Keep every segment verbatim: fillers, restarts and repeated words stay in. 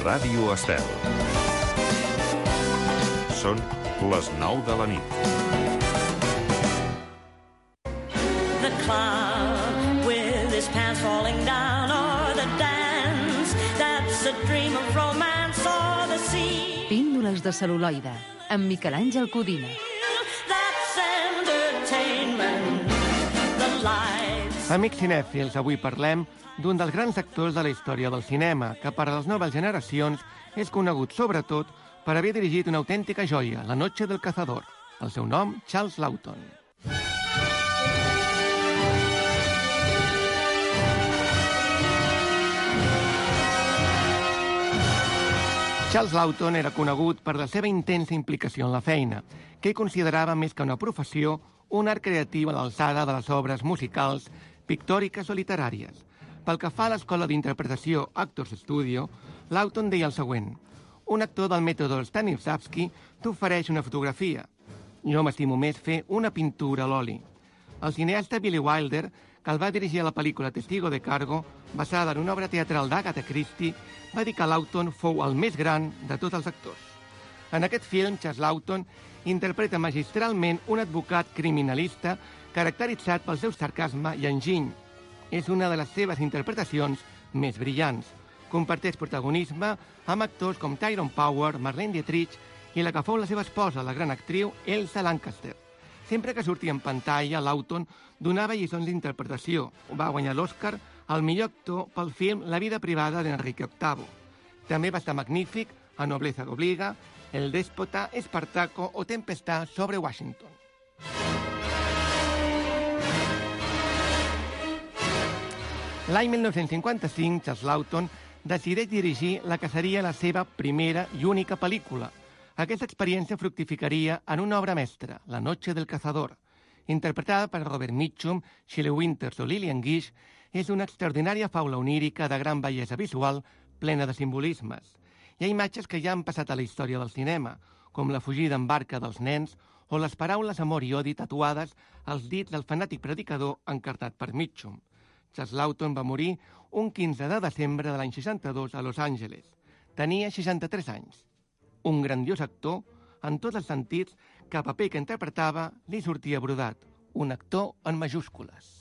Ràdio Estel. Són les nou de la nit. The clown with his pants falling down, or the dance that's a dream of romance, or the sea. Píndoles de cel·luloide, amb Miquel Àngel Codina. That's entertainment. The lights. Amics cinèfils, avui parlem d'un dels grans actors de la història del cinema, que per a les noves generacions és conegut sobretot per haver dirigit una autèntica joia, La noche del cazador. El seu nom, Charles Laughton. Charles Laughton era conegut per la seva intensa implicació en la feina, que ell considerava més que una professió, un art creatiu a l'alçada de les obres musicals, pictòriques o literàries. Pel que fa a l'escola d'interpretació Actors Studio, Laughton deia el següent: un actor del mètode Stanislavski t'ofereix una fotografia. Jo m'estimo més fer una pintura a l'oli. El cineasta Billy Wilder, que el va dirigir a la pel·lícula Testigo de Cargo, basada en una obra teatral d'Agatha Christie, va dir que Laughton fou el més gran de tots els actors. En aquest film, Charles Laughton interpreta magistralment un advocat criminalista caracteritzat pel seu sarcasme i enginy. És una de les seves interpretacions més brillants. Comparteix protagonisme amb actors com Tyrone Power, Marlene Dietrich i la que fou la seva esposa, la gran actriu Elsa Lanchester. Sempre que sortia en pantalla, Laughton donava lliçons d'interpretació. Va guanyar l'Oscar al millor actor pel film La vida privada d'Enrique octavo. També va estar magnífic a Nobleza obliga, El déspota, Espartaco o Tempestad sobre Washington. L'any mil nou-cents cinquanta-cinc, Charles Laughton decideix dirigir la que seria la seva primera i única pel·lícula. Aquesta experiència fructificaria en una obra mestra, La noche del cazador. Interpretada per Robert Mitchum, Shelley Winters o Lillian Gish, és una extraordinària faula onírica de gran bellesa visual, plena de simbolismes. Hi ha imatges que ja han passat a la història del cinema, com la fugida en barca dels nens o les paraules amor i odi tatuades als dits del fanàtic predicador encarnat per Mitchum. Charles Laughton va morir un quinze de desembre de l'any seixanta-dos a Los Angeles. Tenia seixanta-tres anys. Un grandiós actor, en tots els sentits, que a paper que interpretava li sortia brodat. Un actor en majúscules.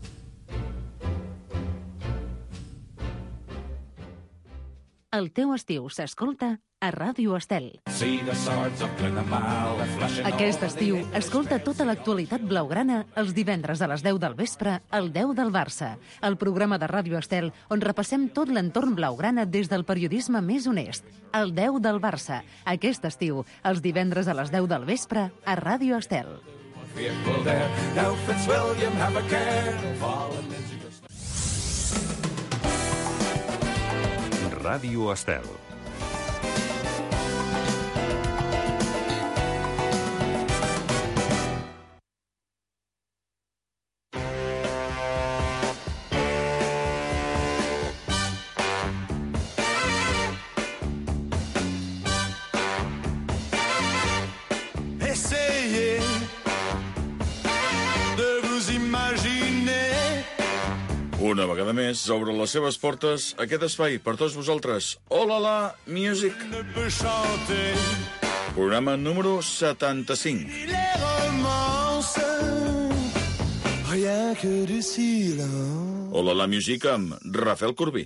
El teu estiu s'escolta a Ràdio Estel. Aquest estiu, escolta tota l'actualitat blaugrana els divendres a les deu del vespre al deu del Barça, el programa de Ràdio Estel on repassem tot l'entorn blaugrana des del periodisme més honest. El deu del Barça, aquest estiu, els divendres a les deu del vespre a Ràdio Estel. Ràdio Estel. Essayez de vous imaginer. Una vegada més, obre les seves portes aquest espai per tots vosaltres. Hola la Music. Ne peut chanter Programa número setanta-cinc. les romances, rien que du silence. Hola la Music amb Rafael Corbí.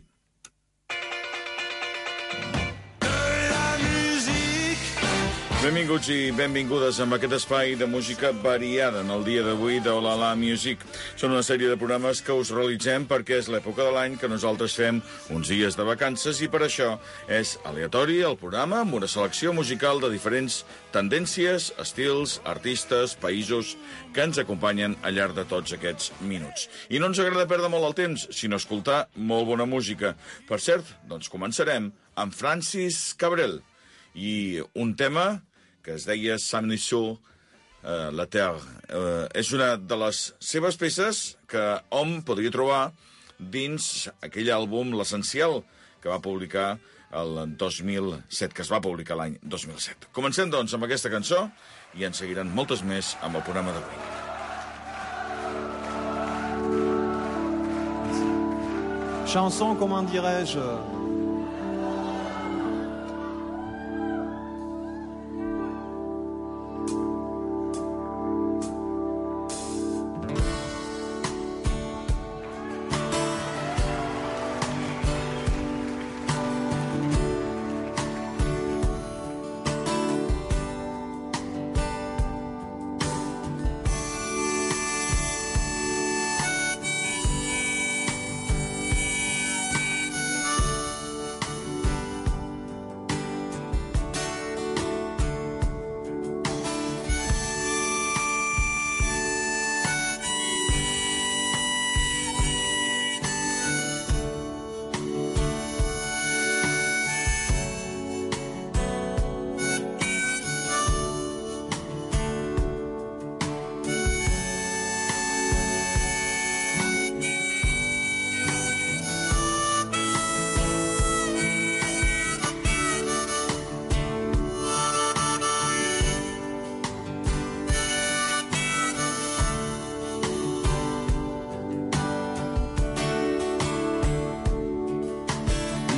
Benvinguts i benvingudes amb aquest espai de música variada en el dia d'avui de Hola la Music. Són una sèrie de programes que us realitzem perquè és l'època de l'any que nosaltres fem uns dies de vacances i per això és aleatori el programa amb una selecció musical de diferents tendències, estils, artistes, països que ens acompanyen al llarg de tots aquests minuts. I no ens agrada perdre molt el temps, sinó escoltar molt bona música. Per cert, doncs començarem amb Francis Cabrel i un tema que es deia Samedi Sur uh, la Terre. Uh, és una de les seves peces que hom podria trobar dins aquell àlbum, l'Essencial, que va publicar el dos mil set, que es va publicar l'any dos mil set. Comencem, doncs, amb aquesta cançó i en seguiran moltes més amb el programa d'avui. Chanson, comment dirais-je,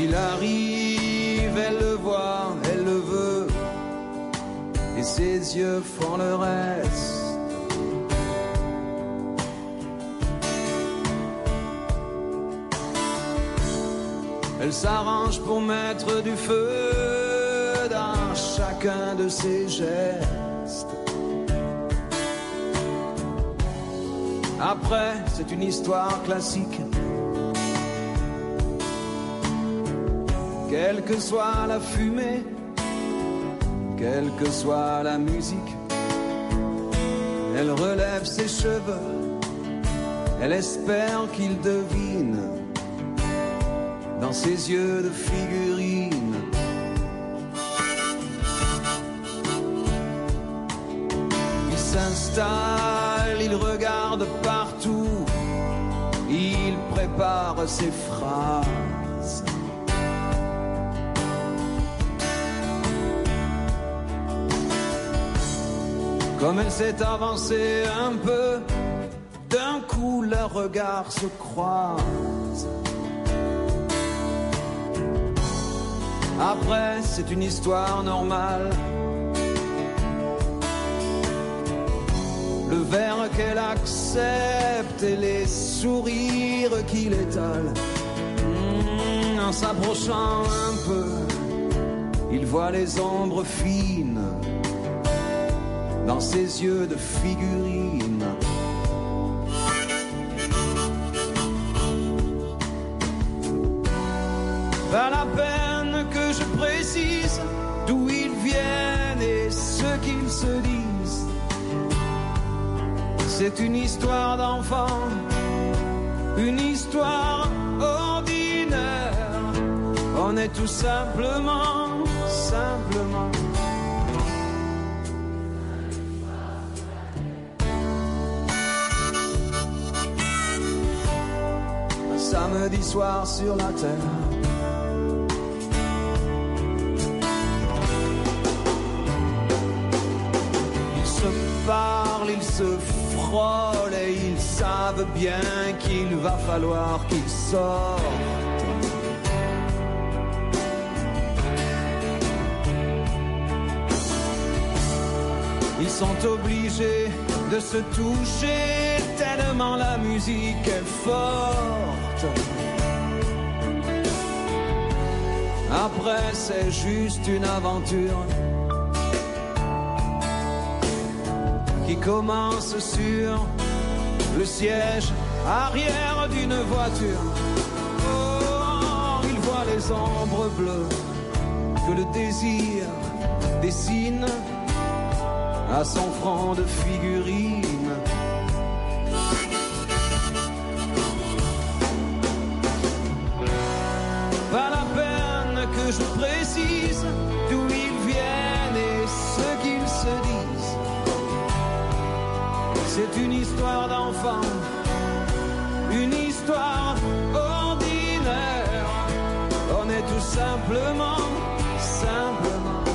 il arrive, elle le voit, elle le veut, et ses yeux font le reste. Elle s'arrange pour mettre du feu dans chacun de ses gestes. Après, c'est une histoire classique. Quelle que soit la fumée, quelle que soit la musique, elle relève ses cheveux, elle espère qu'il devine dans ses yeux de figurine. Il s'installe, il regarde partout, il prépare ses phrases. Comme elle s'est avancée un peu, d'un coup leurs regards se croisent. Après, c'est une histoire normale. Le verre qu'elle accepte et les sourires qu'il étale. Mmh, en s'approchant un peu, il voit les ombres fines dans ses yeux de figurine. Pas la peine que je précise d'où ils viennent et ce qu'ils se disent. C'est une histoire d'enfant, une histoire ordinaire. On est tout simplement, simplement un samedi soir sur la terre. Parlent, ils se frôlent et ils savent bien qu'il va falloir qu'ils sortent. Ils sont obligés de se toucher tellement la musique est forte. Après c'est juste une aventure qui commence sur le siège arrière d'une voiture. Oh, il voit les ombres bleues que le désir dessine à son front de figurine. Pas la peine que je précise d'où ils viennent et ce qu'ils se disent. C'est une histoire d'enfant, une histoire ordinaire. On est tout simplement, simplement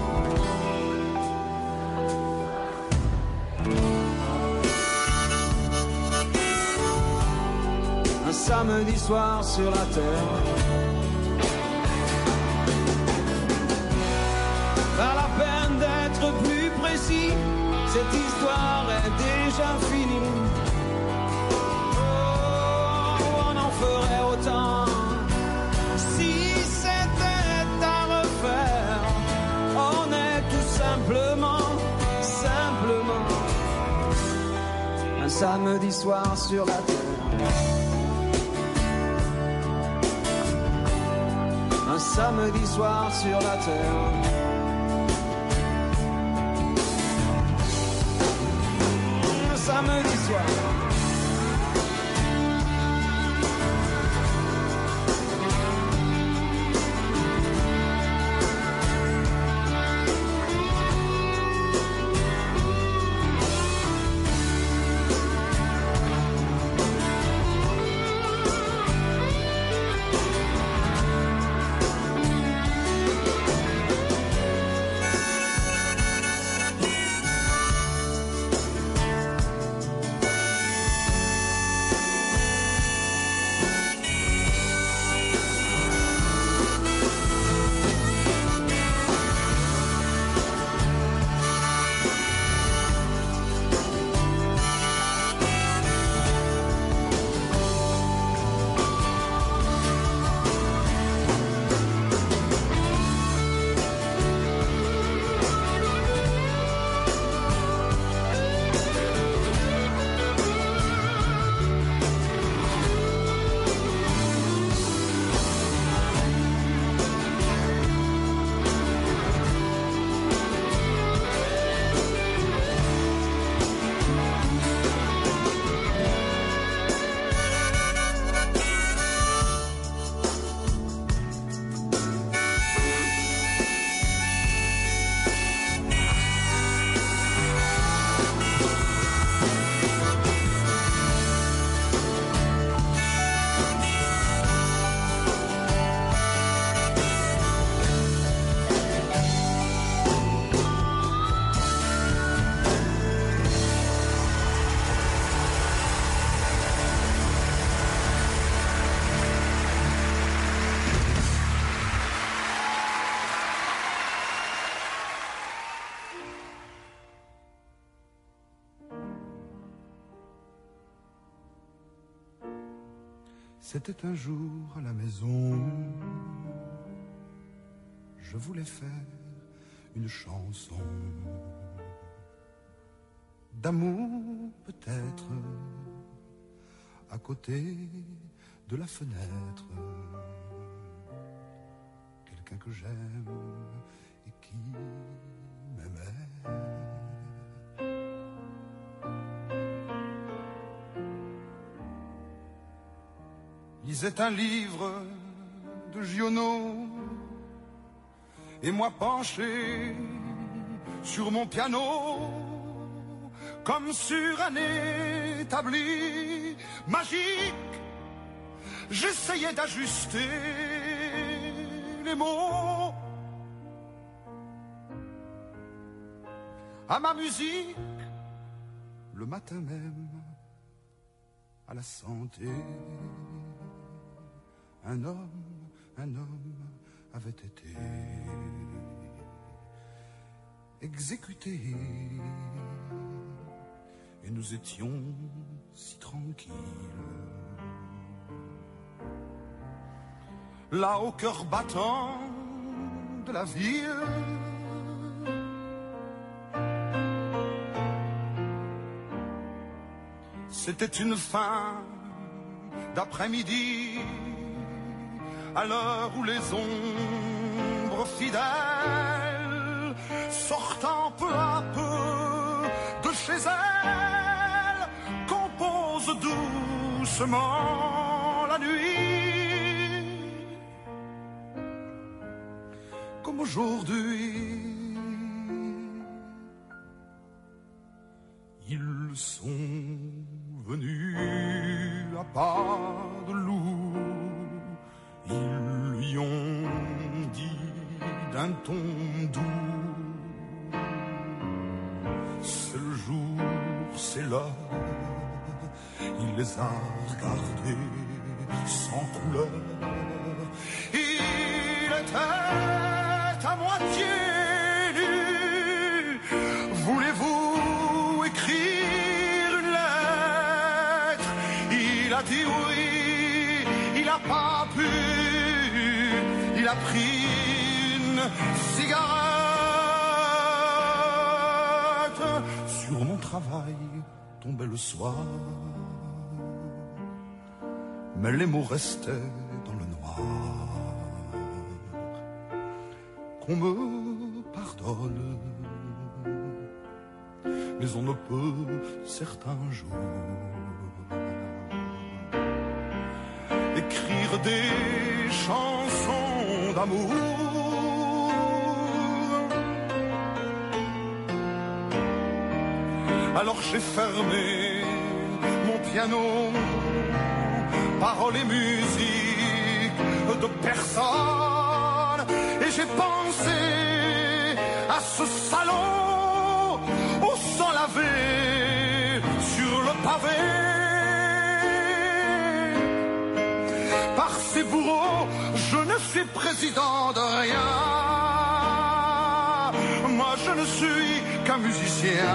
un samedi soir sur la terre. Pas la peine d'être plus précis. Cette histoire est déjà finie. Oh, on en ferait autant si c'était à refaire. On est tout simplement, simplement un samedi soir sur la terre. Un samedi soir sur la terre. Samedi soir. C'était un jour à la maison, je voulais faire une chanson d'amour peut-être, à côté de la fenêtre, quelqu'un que j'aime et qui m'aimait. Lisait un livre de Giono et moi penché sur mon piano, comme sur un établi magique, j'essayais d'ajuster les mots à ma musique. Le matin même, à la santé, un homme, un homme avait été exécuté. Et nous étions si tranquilles. Là, au cœur battant de la ville, c'était une fin d'après-midi, à l'heure où les ombres fidèles, sortant peu à peu de chez elles, composent doucement la nuit. Comme aujourd'hui, ils sont venus à pas de loup. Ils lui ont dit d'un ton doux, c'est le jour, c'est l'heure. Il les a regardés sans couleur. Il était à moitié nu. Voulez-vous écrire une lettre? Il a dit oui, il n'a pas pu. Il a pris une cigarette. Sur mon travail tombait le soir, mais les mots restaient dans le noir. Qu'on me pardonne, mais on ne peut certains jours écrire des chansons d'amour. Alors j'ai fermé mon piano, paroles et musique de personne, et j'ai pensé à ce salon où s'en laver sur le pavé. Par ces bourreaux, je ne suis président de rien. Moi, je ne suis qu'un musicien.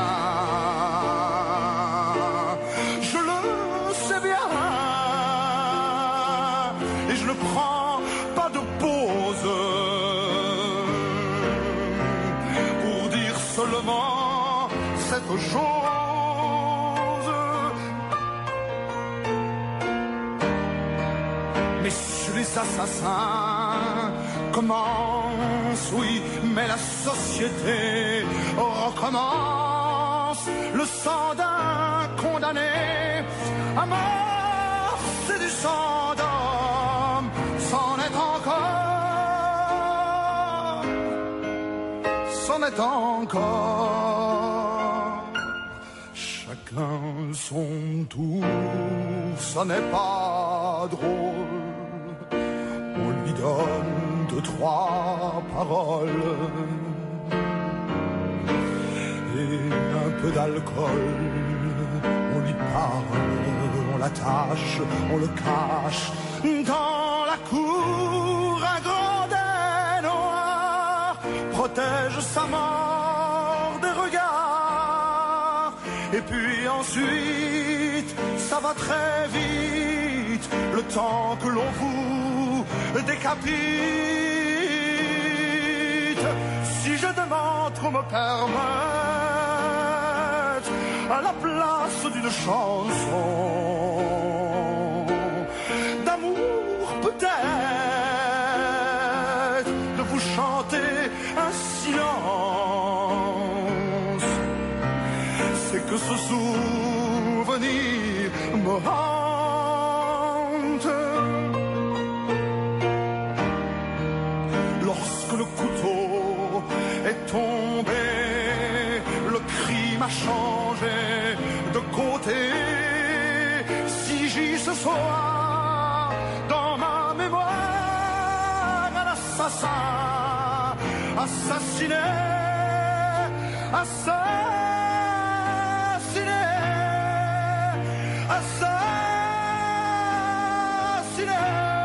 Je le sais bien. Et je ne prends pas de pause pour dire seulement cette chose. Messieurs les assassins commencent, oui, mais la société recommence. Le sang d'un condamné à mort, c'est du sang d'homme, c'en est encore, c'en est encore. Chacun son tour, ça n'est pas drôle. On lui donne deux, trois paroles et un peu d'alcool. On lui parle, on l'attache, on le cache dans la cour. Un grandet noir protège sa mort des regards. Et puis ensuite, ça va très vite. vite le temps que l'on vous décapite. Si je demande qu'on me permette à la place d'une chanson d'amour peut-être de vous chanter un silence, c'est que ce souvenir me hante. Lorsque le couteau est tombé, le crime a changé de côté. Si j'y ce soir dans ma mémoire un assassin assassiné, assassiné, assassiné.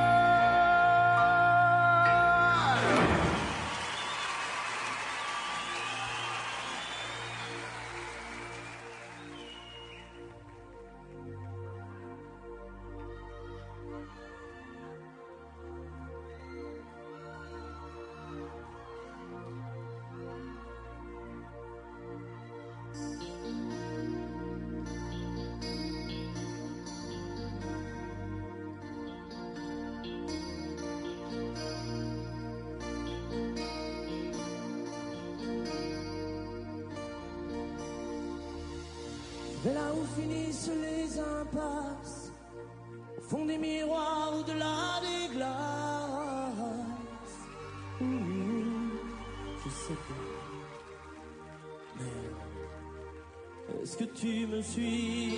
Vers là où finissent les impasses, au fond des miroirs, au-delà des glaces. Mmh, je sais pas, mais est-ce que tu me suis?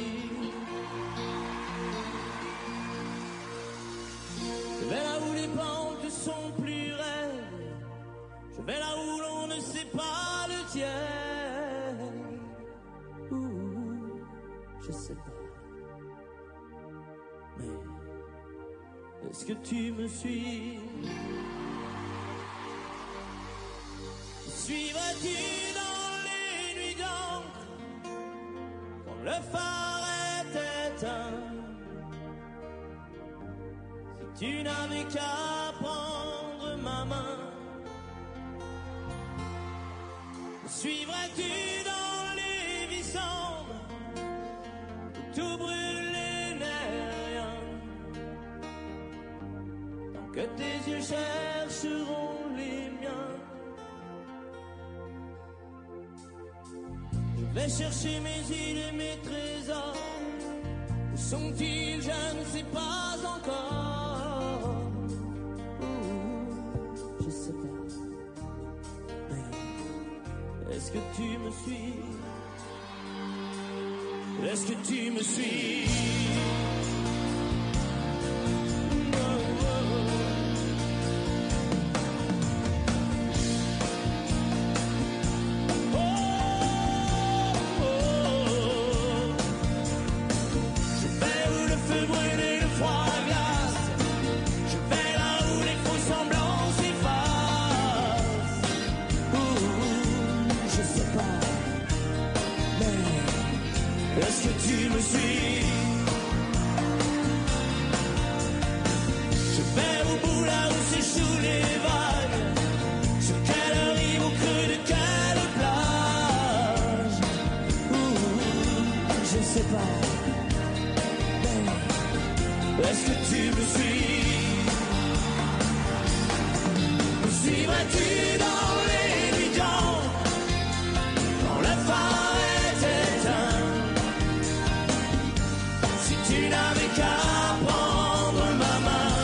Je vais là où les pentes sont plus raides, je vais là où l'on ne sait pas le tiers. Ouh, je sais pas, mais est-ce que tu me suis? Suivras-tu dans les nuits d'encre quand le phare est éteint? Si tu n'avais qu'à prendre ma main, suivras-tu dans les vies sombres où tout brûle et n'est rien, tant que tes yeux chercheront les miens? Je vais chercher mes îles et mes trésors. Où sont-ils? Je ne sais pas encore. Ouh, je sais pas, mais est-ce que tu me suis? Est-ce que tu me suis? Oh, oh, oh. Oh, oh. Je vais où le feu brûle et le froid glace. Je vais là où les faux semblants s'effacent. Ouh, je sais pas, mais est-ce que tu me suis? Je vais au bout là où s'échouent les vagues. Sur quelle rive, au creux de quelle plage? Ouh, je sais pas, mais est-ce que tu me suis? Me suivras-tu dans les nuits d'encre quand le phare est éteint? Si tu n'avais qu'à prendre ma main,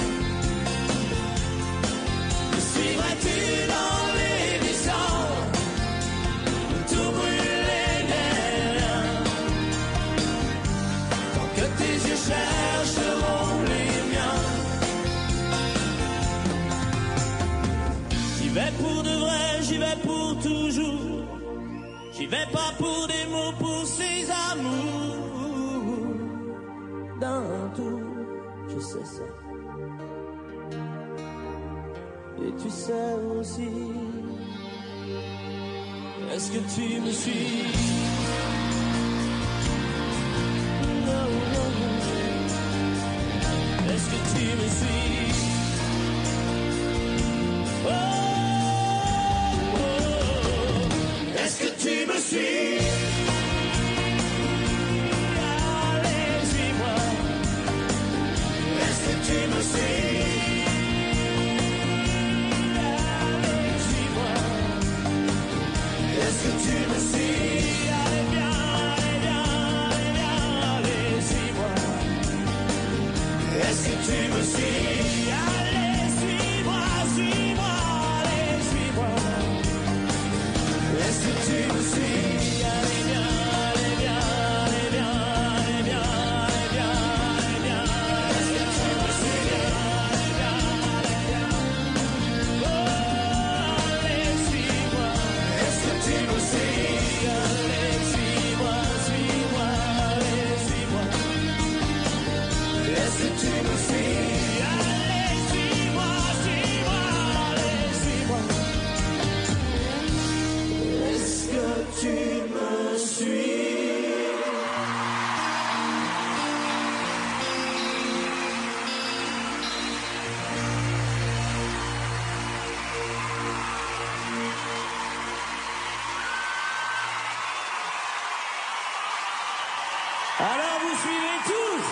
me suivrais-tu dans les vies sombres où tout brûle et n'est rien, tant que tes yeux chercheront les miens? J'y vais pour de vrai, j'y vais pour toujours. J'y vais pas pour des mots, pour ces amours. D'un tour, je sais ça. Et tu sais aussi. Est-ce que tu me suis? Non, non, non. me suis? Oh, oh, oh. Est-ce que tu me suis? Allez, suis-moi. Est-ce que tu me suis? Allez, suis-moi. Est-ce que tu me suis? Allez, viens, allez, viens, allez, viens, allez, suis-moi. Est-ce que tu me suis? Allez, suis-moi, suis-moi, allez, suis-moi. Est-ce que tu me suis? Allez, viens, allez, viens, allez, viens, allez, viens, allez, viens, allez, viens. Est-ce que tu me suis? Allez, viens, allez, viens. Oh, allez, suis-moi. Est-ce que tu me suis? Allez, suis-moi, suis-moi, allez, suis-moi. Est-ce que tu me suis? Allez, suis-moi, suis-moi, allez, suis-moi. Est-ce que tu me suis? Alors vous suivez tous.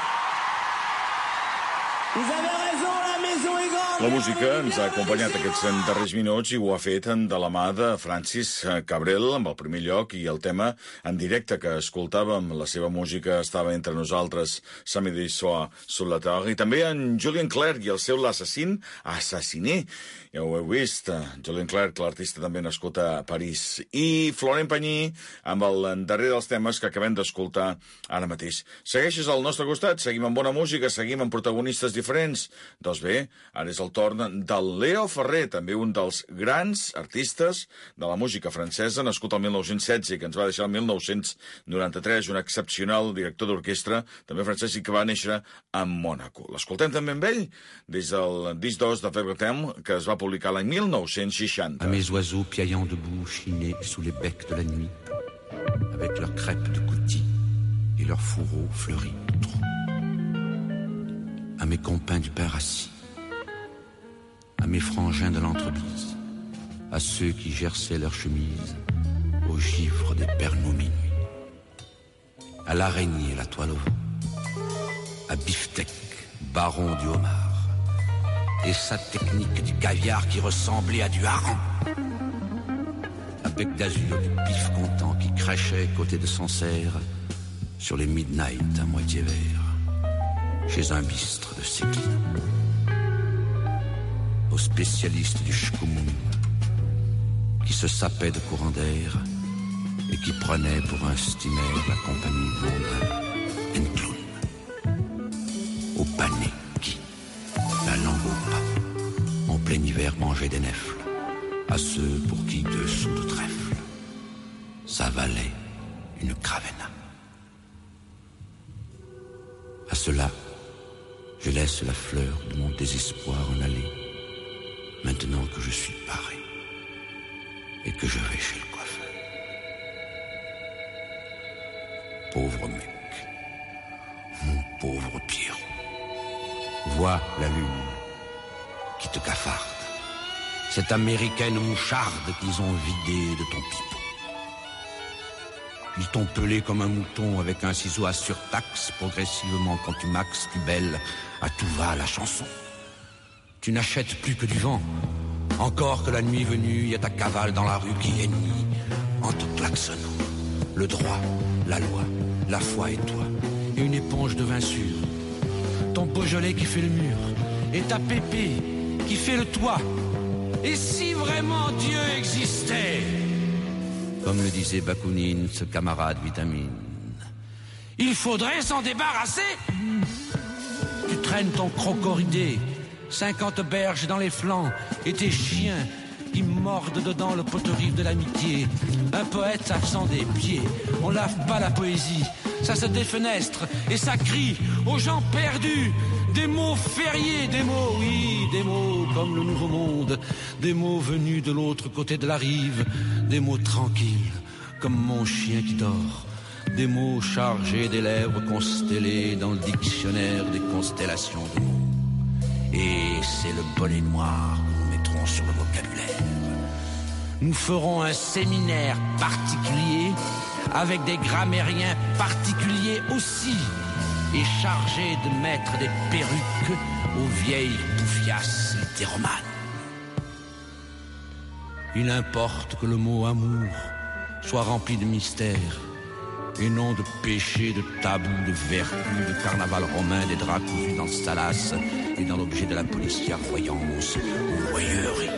Vous avez raison, la maison est grande. La música ens ha acompanyat aquests darrers minuts i ho ha fet de la mà de Francis Cabrel, amb el primer lloc, i el tema en directe que escoltàvem. La seva música estava entre nosaltres, Samedi Soir sur la Terre, i també en Julien Clerc i el seu L'assassin, assassiné. Ja ho heu vist, Julien Clerc, l'artista també nascut a París. I Florent Pagny, amb el darrer dels temes que acabem d'escoltar ara mateix. Segueixes al nostre costat, seguim amb bona música, seguim amb protagonistes diferents. Doncs bé, ara és el torn del Leo Ferrer, també un dels grans artistes de la música francesa, nascut el mil nou-cents setze, que ens va deixar el mil nou-cents noranta-tres, un excepcional director d'orquestra, també francès, i que va néixer a Mònaco. L'escoltem també amb ell, des del disc dos de Vergotem, que es va publicar l'any mil nou-cents seixanta. À mes oiseaux piaillant debout, chinés sous les becs de la nuit, avec leurs crêpes de coutil et leurs fourreaux fleuris trop. À mes compagnes du pain rassis, à mes frangins de l'entreprise, à ceux qui gerçaient leurs chemises au givre des pernaux minuit, à l'araignée et la toile au vent, à Biftec, baron du homard, et sa technique du caviar qui ressemblait à du hareng, à bec d'azur du pif content qui crachait côté de Sancerre sur les midnight à moitié vert, chez un bistre de Séquy, aux spécialistes du shkumoun qui se sapait de courant d'air et qui prenait pour un steamer la compagnie Blondin Encloun, aux panés qui, la langue au pas, en plein hiver mangeaient des nèfles, à ceux pour qui deux sous de trèfle, ça valait une cravena. À cela, je laisse la fleur de mon désespoir en aller, maintenant que je suis paré et que je vais chez le coiffeur. Pauvre mec, mon pauvre Pierrot, vois la lune qui te cafarde, cette américaine moucharde qu'ils ont vidée de ton pipeau. Ils t'ont pelé comme un mouton avec un ciseau à surtaxe, progressivement quand tu maxes, tu belles, à tout va la chanson. Tu n'achètes plus que du vent. Encore que la nuit venue, il y a ta cavale dans la rue qui hennit, en te klaxonnant. Le droit, la loi, la foi et toi, et une éponge de vin sûr. Ton Beaujolais qui fait le mur, et ta Pépé qui fait le toit. Et si vraiment Dieu existait, comme le disait Bakounine, ce camarade vitamine, il faudrait s'en débarrasser. Tu traînes ton crocoridé, cinquante berges dans les flancs, et tes chiens qui mordent dedans le poteau-rive de l'amitié. Un poète absent des pieds, on lave pas la poésie, ça se défenestre et ça crie aux gens perdus. Des mots fériés, des mots, oui, des mots comme le nouveau monde, des mots venus de l'autre côté de la rive, des mots tranquilles comme mon chien qui dort, des mots chargés des lèvres constellées dans le dictionnaire des constellations de mots. Et c'est le bonnet noir que nous mettrons sur le vocabulaire. Nous ferons un séminaire particulier avec des grammairiens particuliers aussi et chargés de mettre des perruques aux vieilles poufiasses littéromanes. Il importe que le mot amour soit rempli de mystère et non de péché, de tabou, de vertu, de carnaval romain, des draps cousus dans Salas et dans l'objet de la policière voyance ou voyeurie.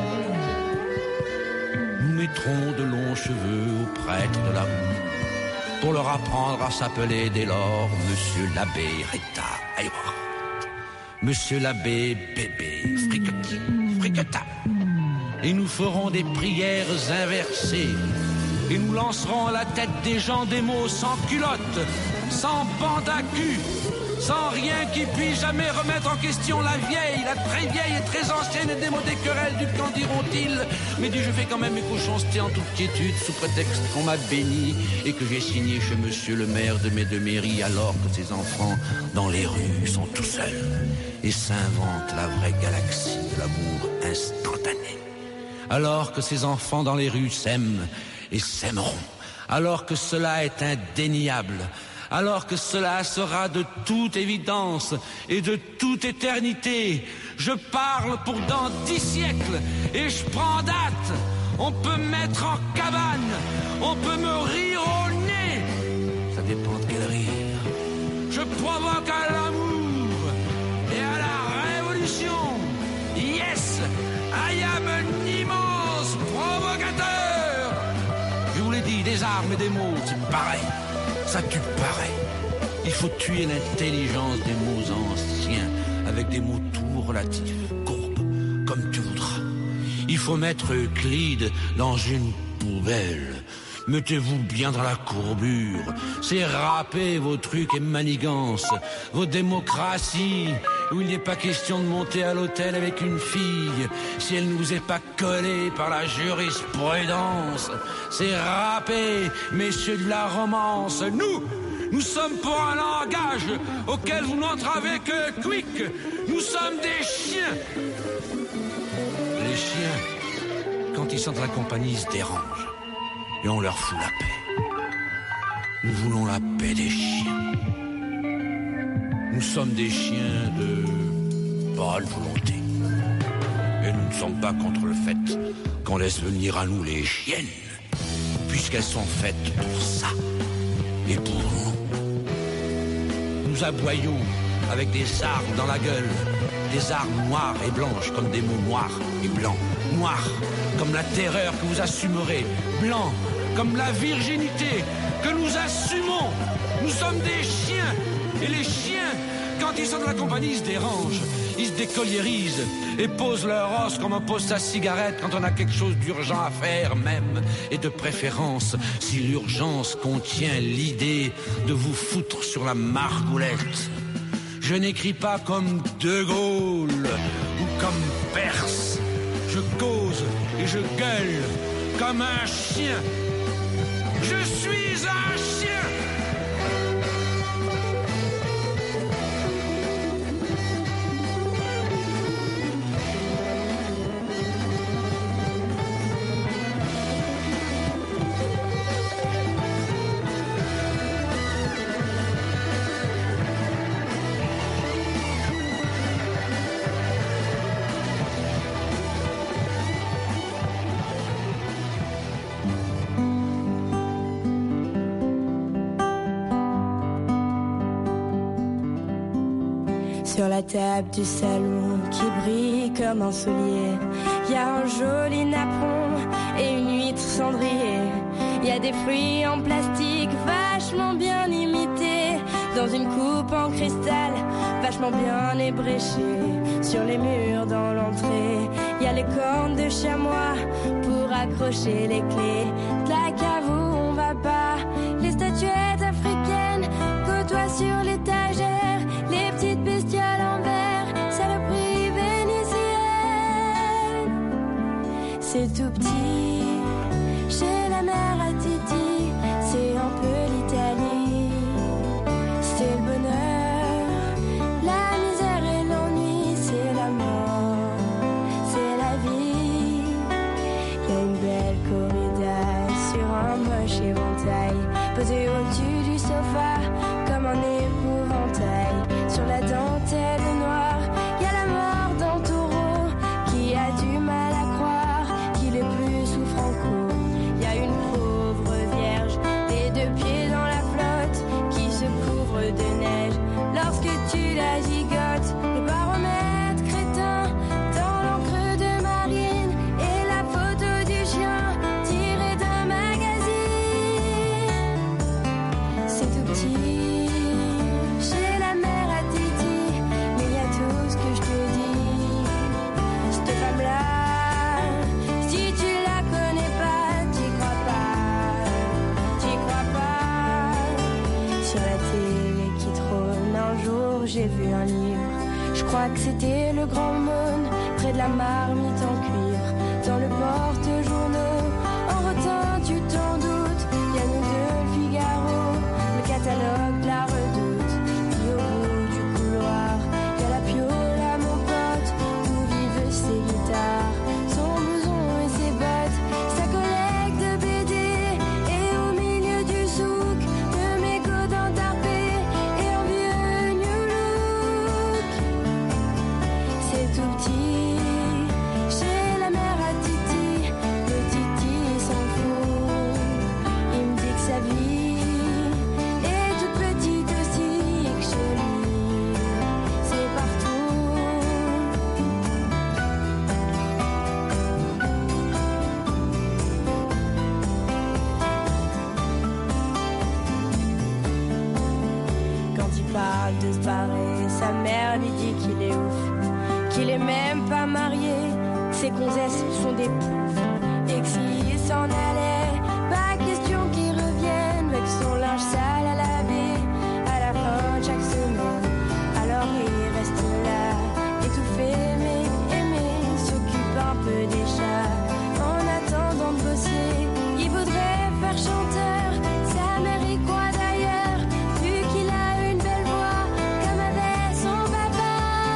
Nous mettrons de longs cheveux aux prêtres de la rue pour leur apprendre à s'appeler dès lors Monsieur l'abbé Rita Ayora, Monsieur l'abbé Bébé Fricoti, Fricota. Et nous ferons des prières inversées. Et nous lancerons à la tête des gens des mots sans culotte, sans bande à cul, sans rien qui puisse jamais remettre en question la vieille, la très vieille et très ancienne et démodée querelle du qu'en diront-ils, mais du je fais quand même mes cochoncetés en toute quiétude sous prétexte qu'on m'a béni et que j'ai signé chez monsieur le maire de mes deux mairies alors que ses enfants dans les rues sont tout seuls et s'inventent la vraie galaxie de l'amour instantané. Alors que ces enfants dans les rues s'aiment et s'aimeront, alors que cela est indéniable, alors que cela sera de toute évidence et de toute éternité. Je parle pour dans dix siècles et je prends date. On peut me mettre en cabane, on peut me rire au nez. Ça dépend de quel rire. Je provoque à l'amour et à la révolution. Yes, I am an immense provocateur. Je vous l'ai dit, des armes et des mots, c'est pareil. Ça tue pareil. Il faut tuer l'intelligence des mots anciens avec des mots tout relatifs, courbes, comme tu voudras. Il faut mettre Euclide dans une poubelle. Mettez-vous bien dans la courbure. C'est râper vos trucs et manigances, vos démocraties, où il n'est pas question de monter à l'hôtel avec une fille si elle ne vous est pas collée par la jurisprudence. C'est râper, messieurs de la romance. Nous, nous sommes pour un langage auquel vous n'entravez que quick. Nous sommes des chiens. Les chiens, quand ils sentent la compagnie, ils se dérangent. Et on leur fout la paix. Nous voulons la paix des chiens. Nous sommes des chiens de bonne volonté. Et nous ne sommes pas contre le fait qu'on laisse venir à nous les chiennes, puisqu'elles sont faites pour ça et pour nous. Nous aboyons avec des armes dans la gueule, des armes noires et blanches comme des mots noirs et blancs. Noirs comme la terreur que vous assumerez, blancs comme la virginité que nous assumons. Nous sommes des chiens, et les chiens, quand ils sont de la compagnie, ils se dérangent, ils se décolliérisent et posent leur os comme on pose sa cigarette quand on a quelque chose d'urgent à faire même, et de préférence si l'urgence contient l'idée de vous foutre sur la margoulette. Je n'écris pas comme De Gaulle ou comme Perse. Je cause et je gueule comme un chien. Je suis un chien. Sur la table du salon qui brille comme un soulier, il y a un joli napperon et une huître cendrier. Il y a des fruits en plastique vachement bien imités, dans une coupe en cristal vachement bien ébréchée. Sur les murs dans l'entrée, il y a les cornes de chamois pour accrocher les clés. De la cave où on va pas, les statuettes africaines côtoient sur l'étagère. Les petites bestioles en verre, saloperies vénitiennes. C'est tout petit, chez la mère à Titi. C'est un peu l'Italie. C'est le bonheur, la misère et l'ennui. C'est j'ai vu un livre. Je crois que c'était le Grand Monde, près de la marmite en cuivre. Dans le porte-journaux, en retint, tu t'en doutes. Y'a nous deux, le Figaro, le catalogue de la Redoute. Puis au bout du couloir, y'a la Piola, mon pote, où vivent ses guitares, son blouson et ses bottes, sa collecte de B D. Et au milieu du souk, de mégots d'entarpés et un vieux New Look. C'est tout petit, chez la mère à Titi, le Titi s'en fout. Il me dit que sa vie est toute petite aussi, que chez lui, c'est partout. Quand il parle de se barrer, sa mère lui dit qu'il est ouf, qu'il est même pas marié, que ses gonzesses sont des poufs, et que s'il s'en allait, pas question qu'il revienne avec son linge sale à laver à la fin de chaque semaine. Alors il reste là, étouffé, mais aimé, s'occupe un peu des chats en attendant de bosser. Il voudrait faire chanteur, sa mère y croit d'ailleurs, vu qu'il a une belle voix comme avait son papa.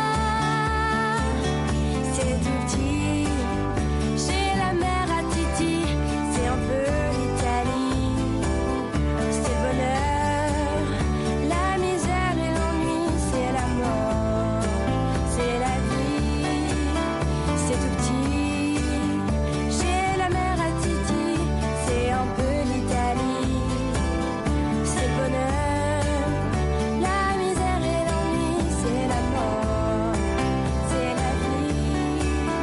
C'est tout petit, chez la mère à Titi, c'est un peu l'Italie. C'est le bonheur, la misère et l'ennui, c'est la mort, c'est la vie. C'est tout petit, chez la mère à Titi, c'est un peu l'Italie. C'est le bonheur, la misère et l'ennui, c'est la mort, c'est la vie.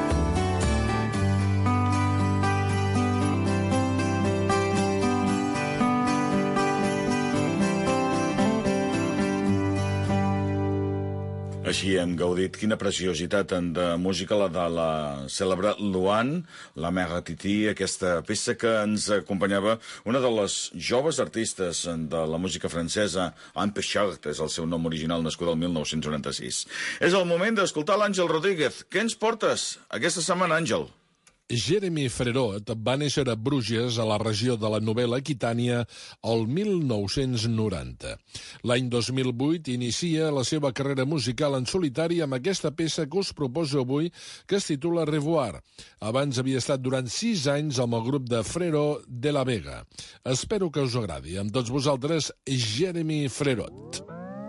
Així hem gaudit. Quina preciositat de música, la de la cèlebre Luan, la mère Titi, aquesta peça que ens acompanyava una de les joves artistes de la música francesa, Anne Péchard, és el seu nom original, nascuda el mil nou-cents noranta-sis. És el moment d'escoltar l'Àngel Rodríguez. Què ens portes aquesta setmana, Àngel? Jérémy Frérot va néixer a Bruges, a la regió de la novel Aquitània, el mil nou-cents noranta. L'any dos mil vuit inicia la seva carrera musical en solitari amb aquesta peça que us proposo avui, que es titula Revoir. Abans havia estat durant sis anys amb el grup de Frérot de la Vega. Espero que us agradi. Amb tots vosaltres, Jérémy Frérot.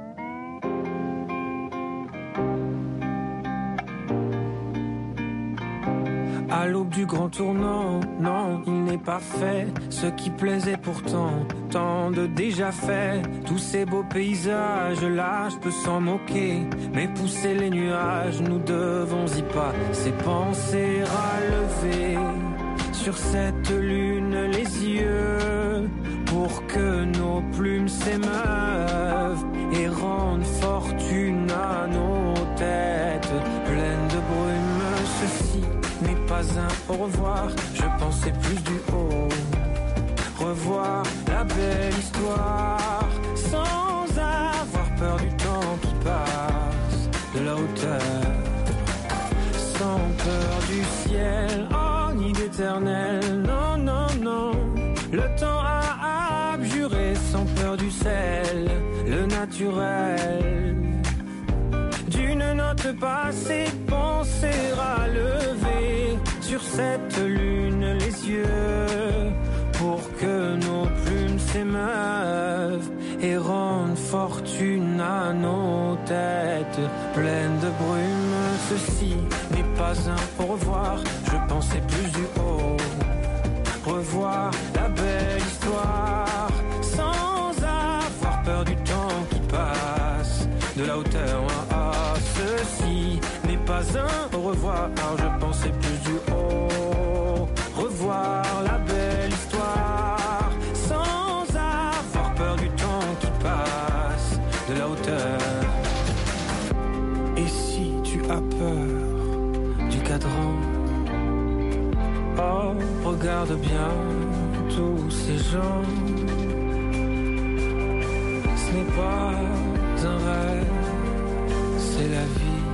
À l'aube du grand tournant, non, il n'est pas fait ce qui plaisait pourtant, tant de déjà fait. Tous ces beaux paysages, là, je peux s'en moquer, mais pousser les nuages, nous devons y passer, penser à lever sur cette lune les yeux, pour que nos plumes s'émeuvent et rendent fortune à nos têtes pleines de brume. Ceci n'est pas un au revoir, je pensais plus du haut. Revoir la belle histoire, sans avoir peur du temps qui passe, de la hauteur, sans peur du ciel, oh ni d'éternel, non, non, non. Le temps a abjuré sans peur du sel, le naturel. D'une note passée, penser à lever sur cette lune les yeux, pour que nos plumes s'émeuvent et rendent fortune à nos têtes pleines de brume. Ceci n'est pas un au revoir, je pensais plus du haut. Revoir la belle histoire, sans avoir peur du temps qui passe, de la hauteur. Ah, ceci n'est pas un au revoir, je pensais plus du haut. Revoir la belle histoire, sans avoir peur du temps qui passe, de la hauteur. Et si tu as peur du cadran, oh, regarde bien tous ces gens. Ce n'est pas un rêve, c'est la vie.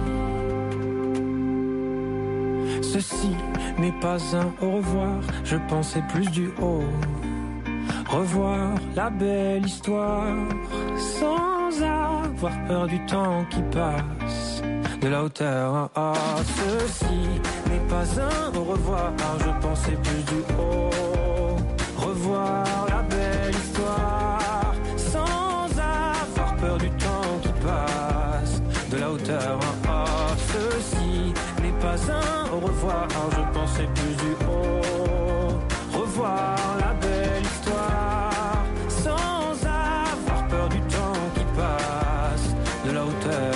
Ceci n'est pas un au revoir, je pensais plus du haut. Revoir la belle histoire sans avoir peur du temps qui passe. De la hauteur, ah, ceci n'est pas un au revoir, je pensais plus du haut. Revoir la belle histoire sans avoir peur du temps qui passe. De la hauteur, ah, ceci n'est pas un au revoir, je pensais plus du haut. Revoir la belle histoire sans avoir peur du temps qui passe. De la hauteur.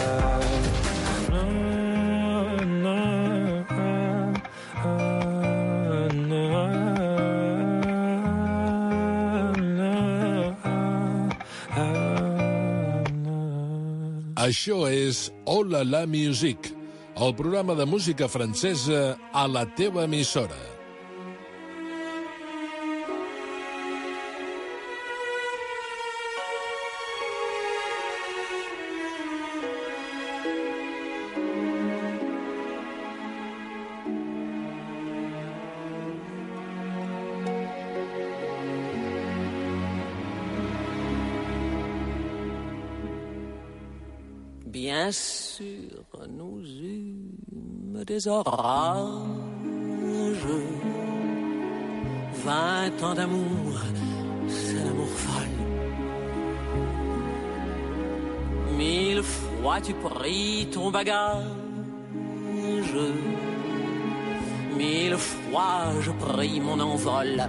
Això és Oh La La Music, el programa de música francesa a la teva emissora. Bien sûr, nous eûmes des orages, vingt ans d'amour, c'est l'amour folle. Mille fois tu pris ton bagage, mille fois je pris mon envol.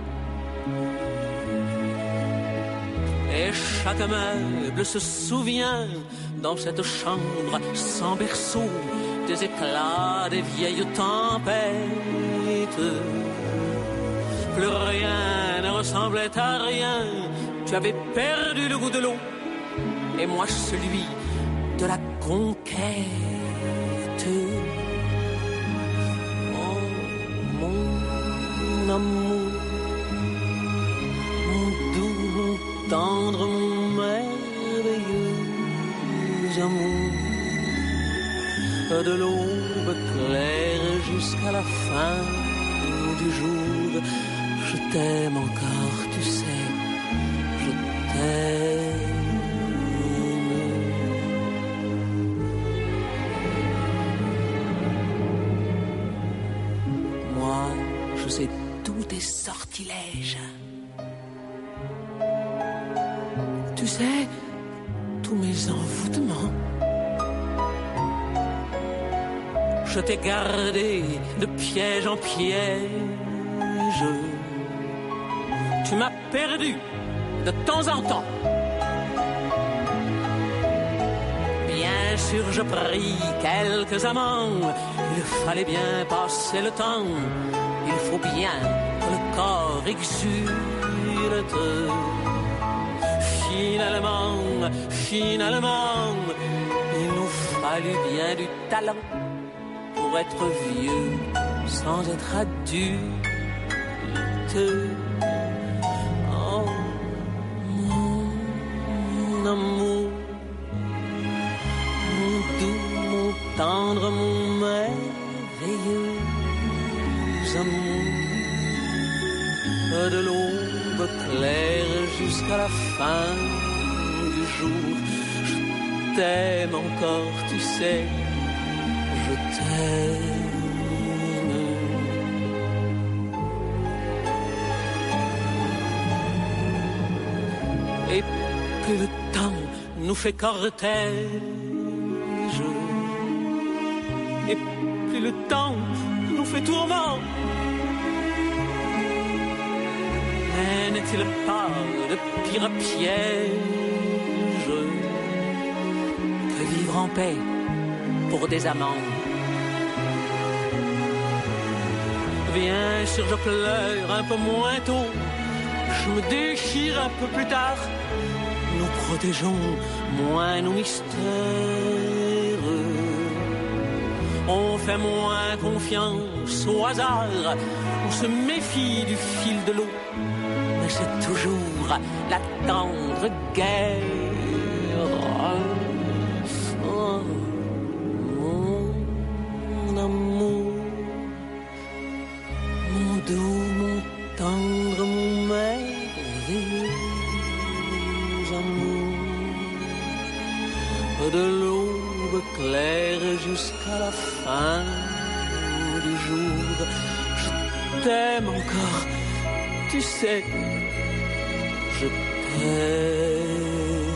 Et chaque meuble se souvient dans cette chambre sans berceau des éclats des vieilles tempêtes. Plus rien ne ressemblait à rien. Tu avais perdu le goût de l'eau et moi celui de la conquête. Oh mon amour, mon doux, mon tendre, mon merveilleux amour, de l'aube claire jusqu'à la fin du jour. Je t'aime encore, tu sais, je t'aime. Moi, je sais tous tes sortilèges. Tu sais, tous mes envoûtements. Je t'ai gardé de piège en piège. Tu m'as perdu de temps en temps. Bien sûr, je pris quelques amants. Il fallait bien passer le temps. Il faut bien que le corps exulte. Finalement, finalement, il nous fallut bien du talent pour être vieux sans être adulte. Oh, mon amour, mon doux, mon tendre, mon merveilleux amour, de l'aube claire jusqu'à la fin du jour. Je t'aime encore, tu sais, je t'aime. Et plus le temps nous fait cortège, et plus le temps nous fait tourment. Mais n'est-il pas de pire piège que vivre en paix pour des amants? Bien sûr, je pleure un peu moins tôt, je me déchire un peu plus tard. Nous protégeons moins nos mystères. On fait moins confiance au hasard. On se méfie du fil de l'eau. Mais c'est toujours la tendre guerre. Oh, amour, mon doux, mon tendre, mon merveilleux amour. De l'aube claire jusqu'à la fin du jour, je t'aime encore, tu sais, je t'aime.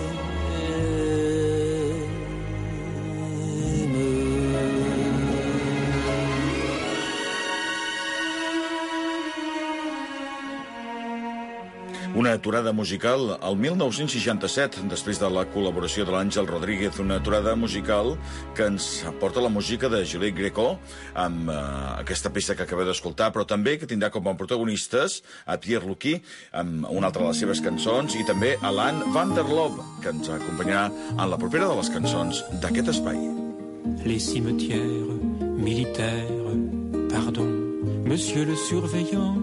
Una aturada musical al mil nou-cents seixanta-set, després de la col·laboració de l'Àngel Rodríguez, una aturada musical que ens porta la música de Juliette Gréco, amb uh, aquesta peça que acabeu d'escoltar, però també que tindrà com a protagonistes a Pierre Lucky, amb una altra de les seves cançons, i també Alain Van der Loob, que ens acompanyarà en la propera de les cançons d'aquest espai. Les cimetières militaires, pardon, monsieur le surveillant.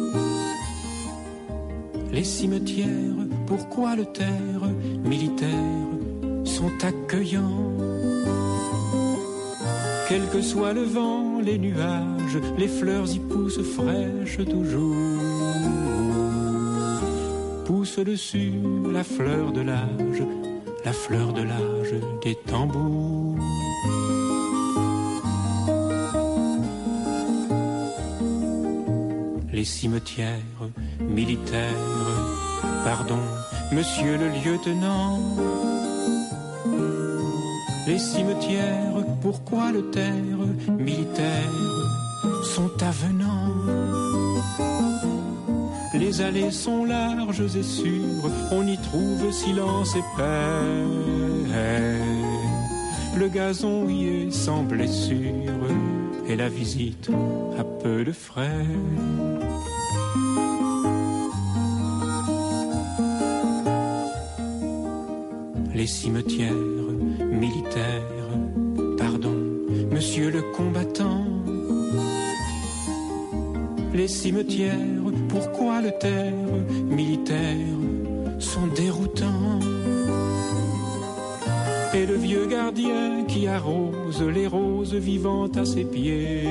Les cimetières, pourquoi le taire, militaires, sont accueillants. Quel que soit le vent, les nuages, les fleurs y poussent fraîches toujours. Pousse dessus la fleur de l'âge, la fleur de l'âge des tambours. Les cimetières militaires, pardon, monsieur le lieutenant. Les cimetières, pourquoi le taire, militaires, sont avenants. Les allées sont larges et sûres, on y trouve silence et paix. Le gazon y est sans blessure, et la visite a peu de frais. Les cimetières militaires, pardon, monsieur le combattant. Les cimetières, pourquoi le taire, militaires, sont déroutants. Et le vieux gardien qui arrose les roses vivantes à ses pieds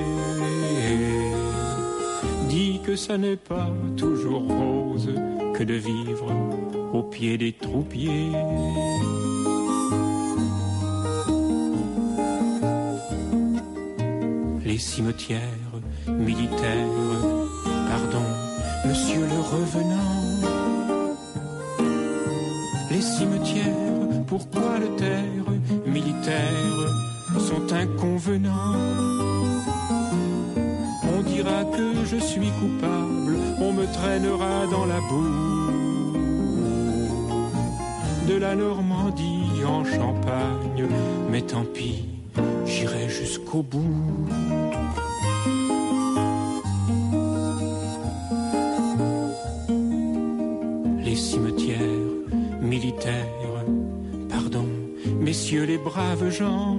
dit que ça n'est pas toujours rose que de vivre au pied des troupiers. Les cimetières militaires, pardon, monsieur le revenant. Les cimetières, pourquoi le taire, militaires, sont inconvenants. On dira que je suis coupable, on me traînera dans la boue. De la Normandie en Champagne, mais tant pis, j'irai jusqu'au bout. Les cimetières militaires, pardon, messieurs les braves gens,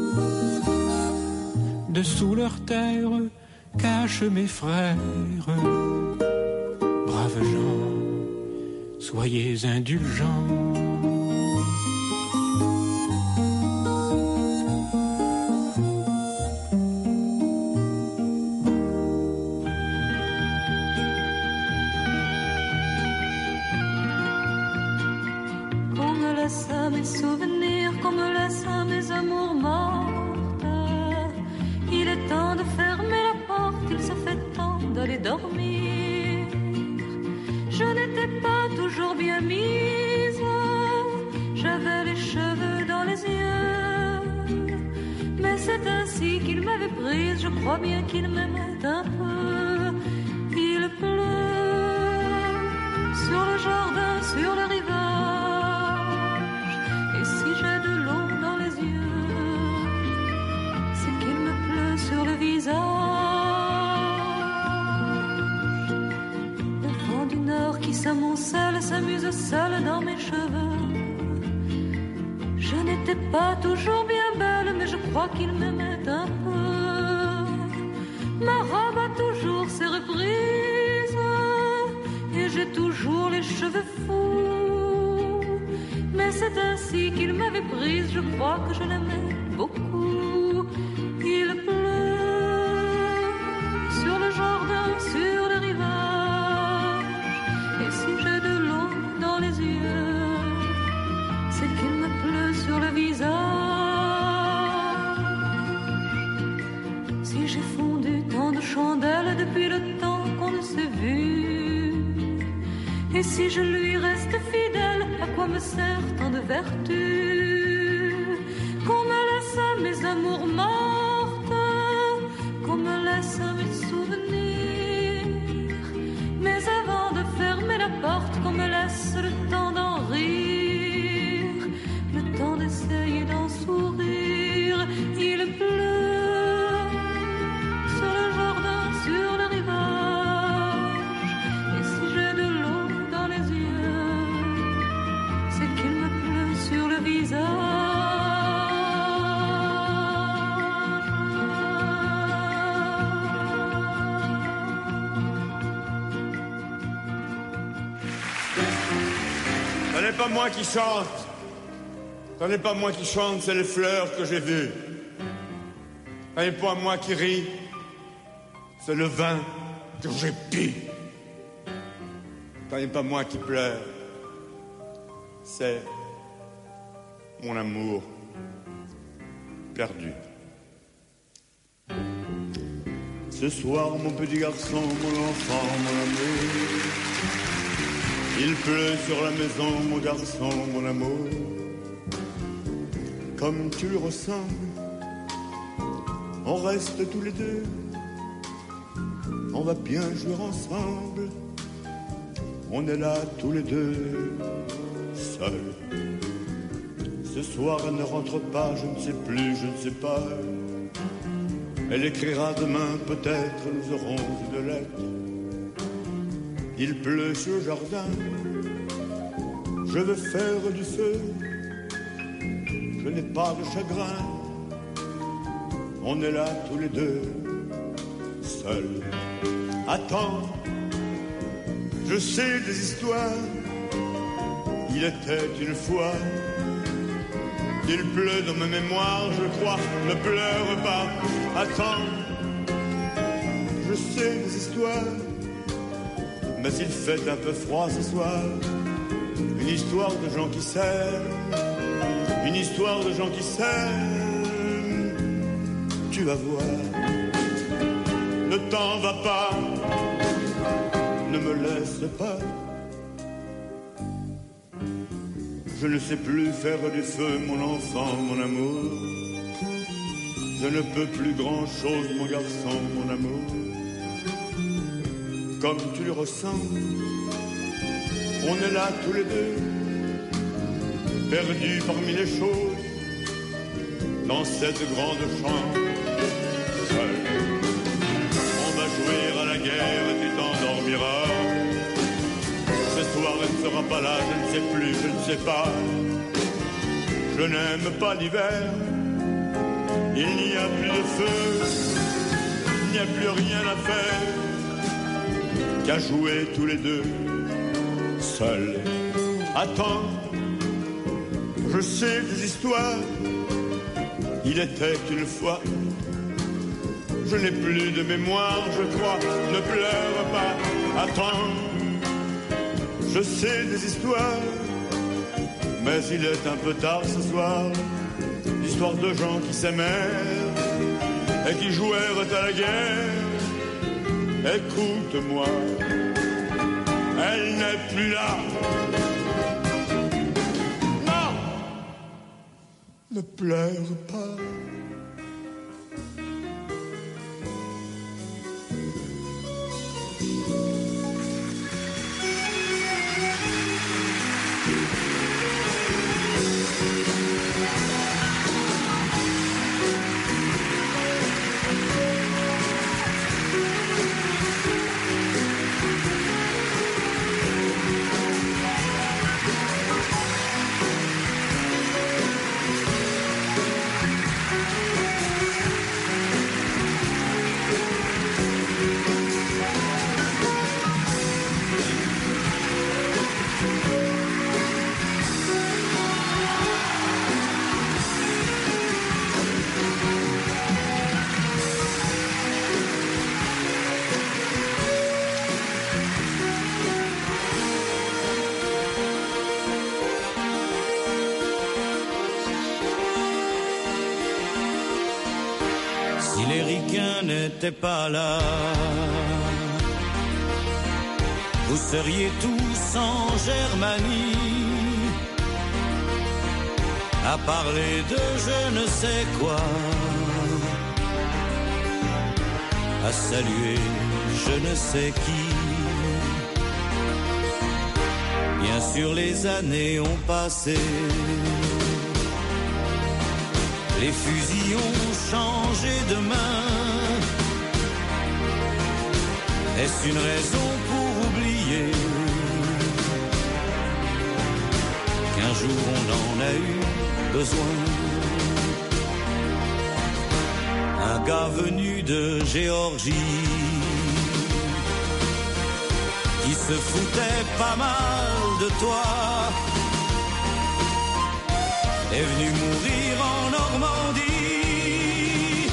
dessous leur terre cachent mes frères. Braves gens, soyez indulgents. Je crois bien qu'il m'aimait un peu. Il pleut sur le jardin, sur le rivage. Et si j'ai de l'eau dans les yeux, c'est qu'il me pleut sur le visage. Le vent du nord qui s'amoncelle s'amuse seul dans mes cheveux. Je n'étais pas toujours bien belle, mais je crois qu'il m'aimait un peu. Ma robe a toujours ses reprises et j'ai toujours les cheveux fous. Mais c'est ainsi qu'il m'avait prise, je crois que je l'aimais beaucoup. Il pleut Et si je lui reste fidèle, à quoi me sert tant de vertu? Qu'on me laisse mes amours mortes, qu'on me laisse mes souvenirs. Mais avant de fermer la porte, qu'on me laisse le temps d'en rire, le temps d'essayer d'en sourire. Il pleut sur le jardin, sur le rivage. Et si j'ai de l'eau dans les yeux, c'est qu'il me pleut sur le visage. Ce n'est pas moi qui chante, ce n'est pas moi qui chante, c'est les fleurs que j'ai vues. Ce n'est pas moi qui ris, c'est le vin que j'ai bu. Ce n'est pas moi qui pleure, c'est mon amour perdu. Ce soir, mon petit garçon, mon enfant, mon amour, il pleut sur la maison, mon garçon, mon amour. Comme tu le ressens, on reste tous les deux, on va bien jouer ensemble. On est là tous les deux, seuls. Ce soir, elle ne rentre pas, je ne sais plus, je ne sais pas. Elle écrira demain, peut-être nous aurons une lettre. Il pleut sur le jardin, je veux faire du feu, je n'ai pas de chagrin. On est là tous les deux, seuls. Attends, je sais des histoires. Il était une fois. Il pleut dans ma mémoire, je crois. Ne pleure pas, attends. Je sais des histoires, mais il fait un peu froid ce soir. Une histoire de gens qui s'aiment, une histoire de gens qui s'aiment. Tu vas voir, ne t'en va pas, ne me laisse pas. Je ne sais plus faire du feu, mon enfant, mon amour. Je ne peux plus grand-chose, mon garçon, mon amour. Comme tu le ressens, on est là tous les deux, perdus parmi les choses, dans cette grande chambre. Seul. On va jouer à la guerre et tu t'endormiras. Ce soir elle ne sera pas là, je ne sais plus, je ne sais pas. Je n'aime pas l'hiver, il n'y a plus de feu, il n'y a plus rien à faire qu'à jouer tous les deux, seuls. Attends, je sais des histoires. Il était une fois. Je n'ai plus de mémoire, je crois. Ne pleure pas, attends. Je sais des histoires, mais il est un peu tard ce soir. L'histoire de gens qui s'aimèrent et qui jouèrent à la guerre. Écoute-moi, elle n'est plus là. Non, ne pleure pas. N'était pas là, vous seriez tous en Germanie à parler de je ne sais quoi, à saluer je ne sais qui. Bien sûr les années ont passé, les fusils ont changé de main. Est-ce une raison pour oublier qu'un jour on en a eu besoin? Un gars venu de Géorgie qui se foutait pas mal de toi est venu mourir en Normandie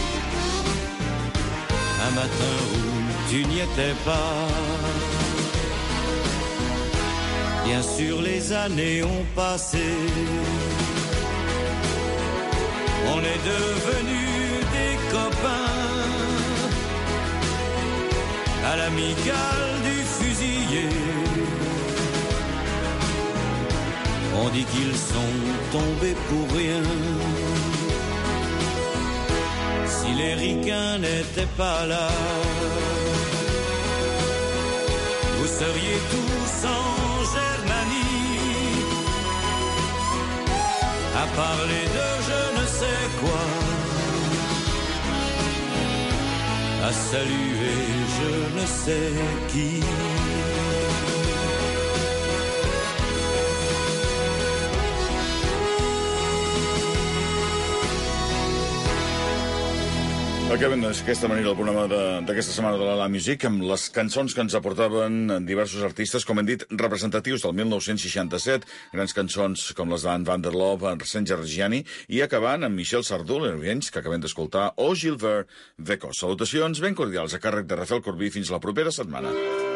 un matin où tu n'y étais pas. Bien sûr les années ont passé, on est devenus des copains à l'amicale du fusillé. On dit qu'ils sont tombés pour rien. Si les ricains n'étaient pas là, vous seriez tous en Germanie à parler de je ne sais quoi, à saluer je ne sais qui. Acabem d'aquesta manera el programa d'aquesta setmana de la La Music amb les cançons que ens aportaven diversos artistes, com hem dit, representatius del mil nou-cents seixanta-set, grans cançons com les d'Anne van der Loof, Arsène Giorgiani, i acabant amb Michel Sardou, l'Herbiens, que acabem d'escoltar, o Gilbert Bécaud. Salutacions ben cordials a càrrec de Rafael Corbí. Fins la propera setmana.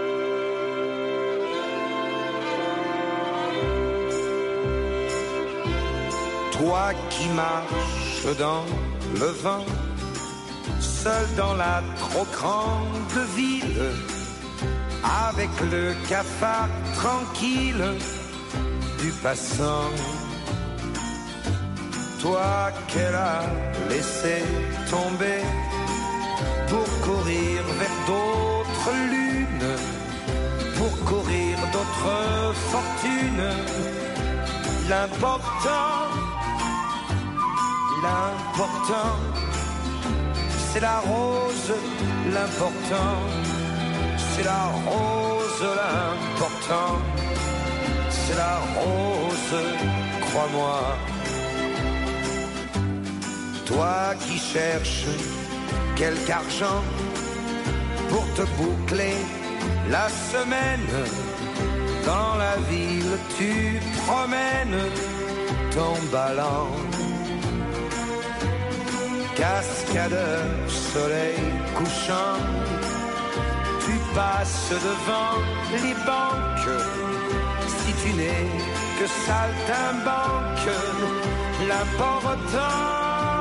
Toi qui marches dans le vent, seul dans la trop grande ville, avec le cafard tranquille du passant. Toi qu'elle a laissé tomber pour courir vers d'autres lunes, pour courir d'autres fortunes. L'important, l'important, c'est la rose, l'important, c'est la rose, l'important, c'est la rose, crois-moi. Toi qui cherches quelque argent pour te boucler la semaine, dans la ville tu promènes ton ballon. Cascadeur, soleil couchant, tu passes devant les banques. Si tu n'es que saltimbanque, l'important,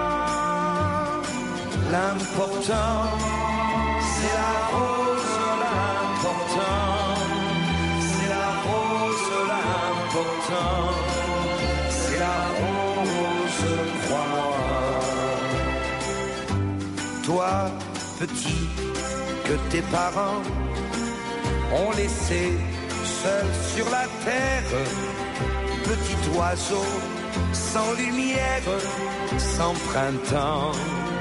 l'important, c'est la rose, l'important, c'est la rose, l'important, c'est la rose, crois-moi. Toi, petit, que tes parents ont laissé seul sur la terre, petit oiseau sans lumière, sans printemps,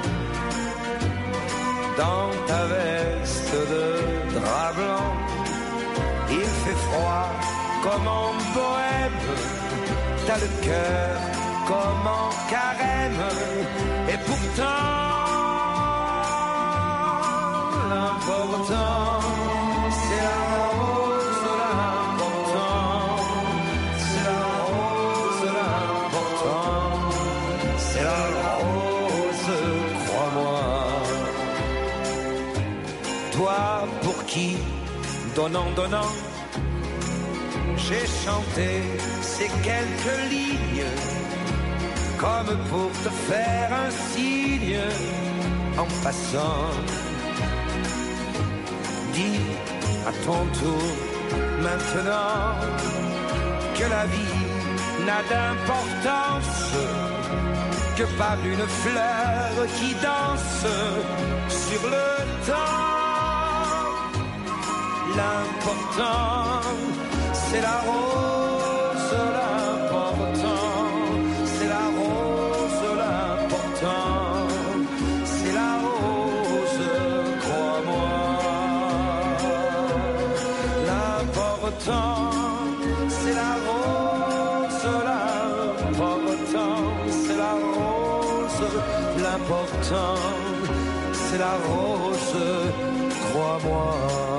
dans ta veste de drap blanc, il fait froid comme en Bohème, t'as le cœur comme en Carême, et pourtant l'important, c'est la rose, l'important, c'est la rose, l'important, c'est la rose, crois-moi. Toi pour qui, donnant, donnant, j'ai chanté ces quelques lignes, comme pour te faire un signe en passant. Dis à ton tour Maintenant que la vie n'a d'importance que par une fleur qui danse sur le temps. L'important, c'est la rose, l'important, c'est la rose, l'important, c'est la rose, crois-moi. L'important, c'est la rose, l'important, c'est la rose, l'important, c'est la rose, crois-moi.